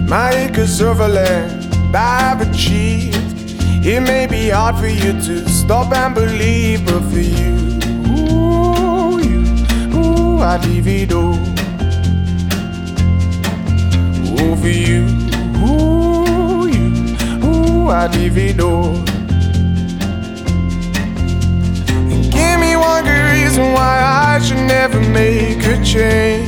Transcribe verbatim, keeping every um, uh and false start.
My acres of land I've achieved. It may be hard for you to stop and believe, but for you, ooh, you, ooh, I divido. Ooh, for you, ooh, you, ooh, I divido. And give me one good reason why I should never make a change.